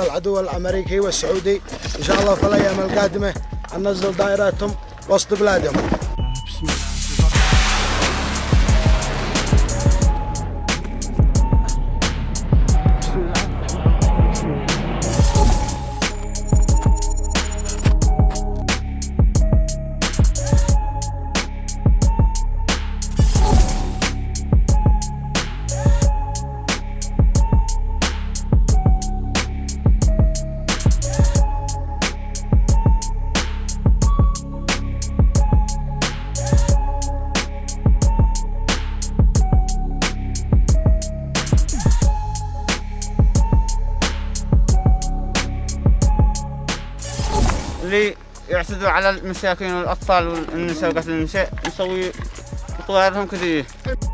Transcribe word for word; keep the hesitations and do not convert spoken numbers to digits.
العدو الأمريكي والسعودي. إن شاء الله في الأيام القادمة ننزل دائراتهم وسط بلادهم. بسم الله. اللي يعتدوا على المساكين والأطفال والنساء وقتل النساء نسوي طوارهم كذي.